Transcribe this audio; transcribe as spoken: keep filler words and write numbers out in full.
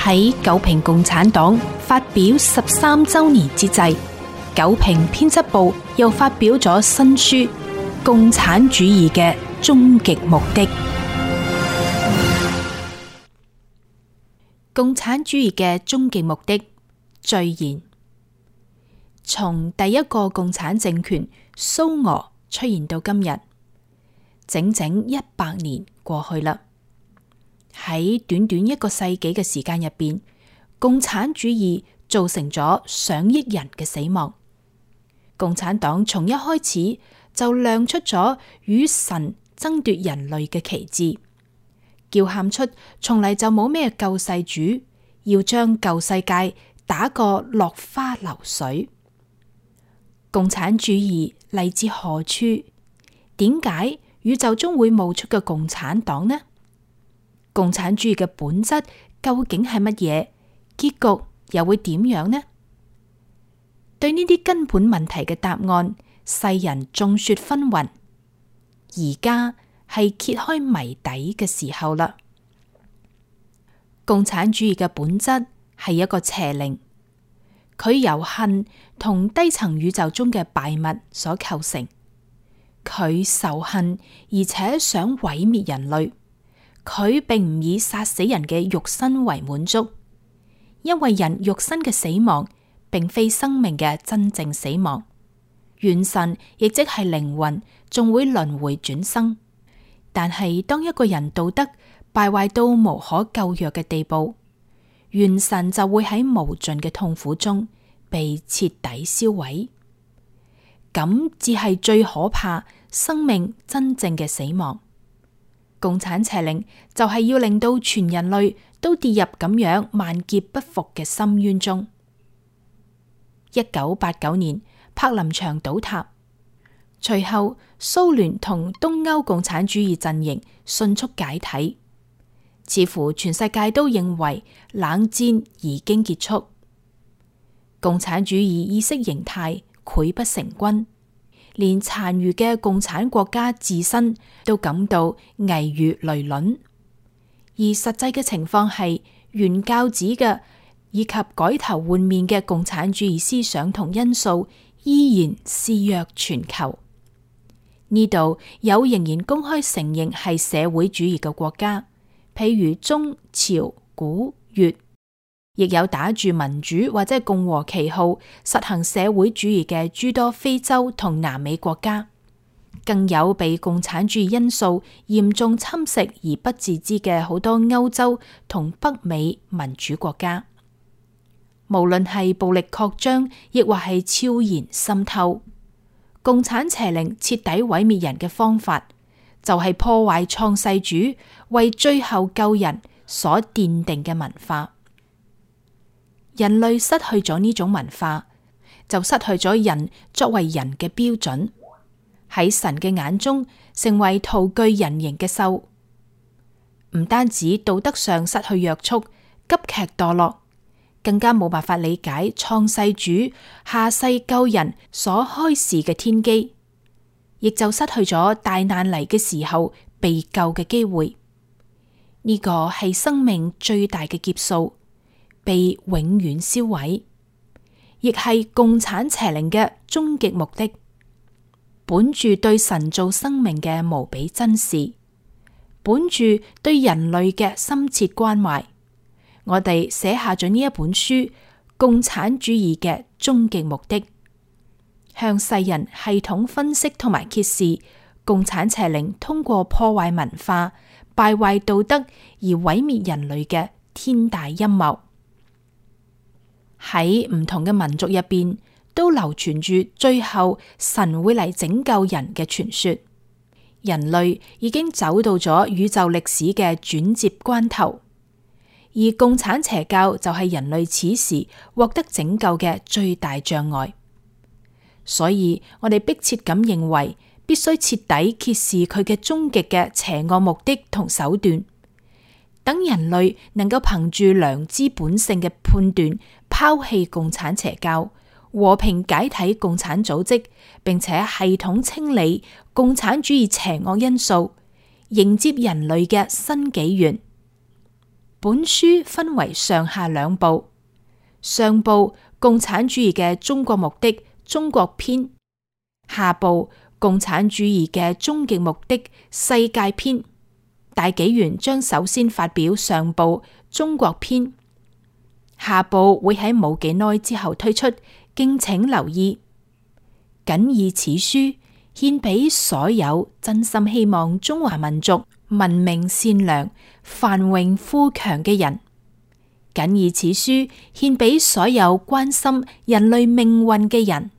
喺九評共產黨發表十三週年之際，九評編輯部又發表咗新書《共產主義嘅終極目的》。共產主義嘅終極目的序言：從第一個共產政權蘇俄出現到今日，整整一百年過去啦。喺短短一個世紀嘅時間入邊，共產主義造成咗上億人嘅死亡。共產黨從一開始就亮出咗與神爭奪人類嘅旗幟，叫喊出從嚟就冇咩救世主，要將舊世界打個落花流水。共產主義嚟自何處？點解宇宙中會冒出嘅共產黨呢？共產主義嘅本質究竟係乜嘢？結局又會點樣呢？對呢啲根本問題嘅答案，世人眾說紛紜。而家係揭開謎底嘅時候啦。共產主義嘅本質係一個邪靈，佢由恨同低層宇宙中嘅敗物所構成。佢仇恨而且想毀滅人類。佢並唔以殺死人嘅肉身為滿足，因為人肉身嘅死亡並非生命嘅真正死亡。元神亦即係靈魂，仲會輪迴轉生。但係當一個人道德敗壞到無可救藥嘅地步，元神就會喺無盡嘅痛苦中被徹底燒毀。咁只係最可怕生命真正嘅死亡。共產邪靈就係要令到全人類都跌入咁樣萬劫不復嘅深淵中。一九八九年，柏林牆倒塌，隨後蘇聯同東歐共產主義陣營迅速解體，似乎全世界都認為冷戰已經結束。共產主義意識形態潰不成軍，連殘餘嘅共產國家自身都感到危如累卵，而實際嘅情況係原教旨嘅以及改頭換面嘅共產主義思想同因素依然肆虐全球。呢度有仍然公開承認係社會主義嘅國家，譬如中、朝、古、越，亦有打住民主或者共和旗號實行社會主義嘅諸多非洲同南美國家，更有被共產主義因素嚴重侵蝕而不自知嘅好多歐洲同北美民主國家。無論係暴力擴張，亦或係悄然滲透，共產邪靈徹底毀滅人嘅方法，就係破壞創世主為最後救人所奠定嘅文化。人類失去咗呢種文化，就失去咗人作為人嘅標準，喺神嘅眼中成為徒具人形嘅獸。唔單止道德上失去約束，急劇墮落，更加冇辦法理解創世主下世救人所開示嘅天機，亦就失去咗大難嚟嘅時候被救嘅機會。呢個係生命最大嘅劫數，被永遠燒毀，亦係共產邪靈嘅終極目的。本住對神造生命嘅無比珍視，本住對人類嘅深切關懷，我哋寫下咗呢一本書《共產主義嘅終極目的》，向世人系統分析同埋揭示共產邪靈通過破壞文化、敗壞道德而毀滅人類嘅天大陰謀。喺唔同嘅民族入邊，都流傳住最後神會嚟拯救人嘅傳說。人類已經走到咗宇宙歷史嘅轉折關頭，而共產邪教就係人類此時獲得拯救嘅最大障礙。所以我哋迫切咁認為，必須徹底揭示佢嘅終極嘅邪惡目的同手段，等人類能夠憑住良知本性嘅判斷，拋棄共產邪教，和平解體共產組織，並且系統清理共產主義邪惡因素，迎接人類嘅新紀元。 本書分為上下兩部，上部共產主義嘅中國目的中國篇，下部共產主義嘅終極目的世界篇。大紀元將首先發表上部中國篇，下部會喺冇幾耐之後推出，敬請留意。謹以此書獻俾所有真心希望中華民族文明善良、繁榮富強嘅人，謹以此書獻俾所有關心人類命運嘅人。